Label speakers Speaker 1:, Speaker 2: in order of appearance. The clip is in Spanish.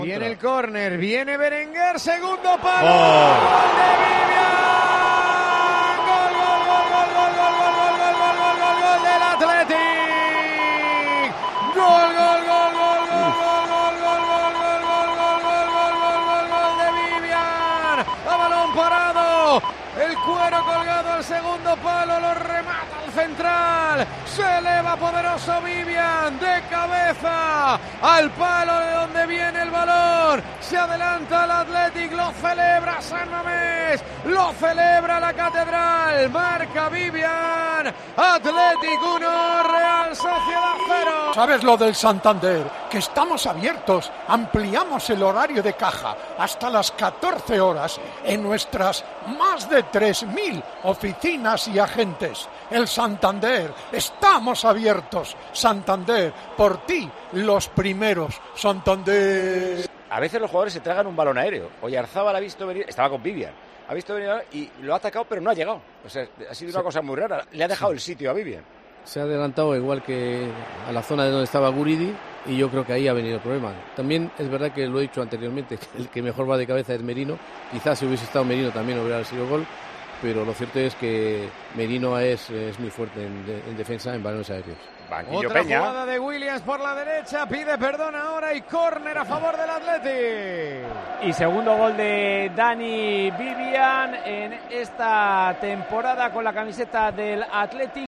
Speaker 1: Viene el córner, viene Berenguer, segundo palo.
Speaker 2: ¡Oh!
Speaker 1: ¡Gol de Vivian! ¡Gol, gol, gol, gol, gol, gol, gol, gol, gol, gol, gol, gol del Athletic! ¡Gol, gol, gol, gol, gol, gol, gol, gol, gol, gol, gol, gol, gol, gol, gol, gol de Vivian! ¡A balón parado! El cuero colgado al segundo palo, lo remata al central. Se eleva poderoso Vivian de cabeza al palo de donde viene el balón. Se adelanta el Athletic, lo celebra San Mamés, lo celebra la Catedral. Marca Vivian, Athletic 1, Real Sociedad 0.
Speaker 3: ¿Sabes lo del Santander? Que estamos abiertos, ampliamos el horario de caja hasta las 14 horas en nuestras más de 3.000 oficinas y agentes. El Santander, estamos abiertos. Santander, por ti, los primeros. Santander.
Speaker 2: A veces los jugadores se tragan un balón aéreo. Oyarzábal ha visto venir, estaba con Vivian, ha visto venir y lo ha atacado, pero no ha llegado. O sea, ha sido una cosa muy rara. Le ha dejado el sitio a Vivian.
Speaker 4: Se ha adelantado igual que a la zona de donde estaba Guridi y yo creo que ahí ha venido el problema. También es verdad que lo he dicho anteriormente, que el que mejor va de cabeza es Merino. Quizás si hubiese estado Merino también hubiera sido gol, pero lo cierto es que Merino es muy fuerte en defensa en balones aéreos.
Speaker 2: Banquillo
Speaker 1: Otra
Speaker 2: Peña.
Speaker 1: jugada de Williams por la derecha, pide perdón ahora y córner a favor del Athletic.
Speaker 5: Y segundo gol de Dani Vivian en esta temporada con la camiseta del Athletic.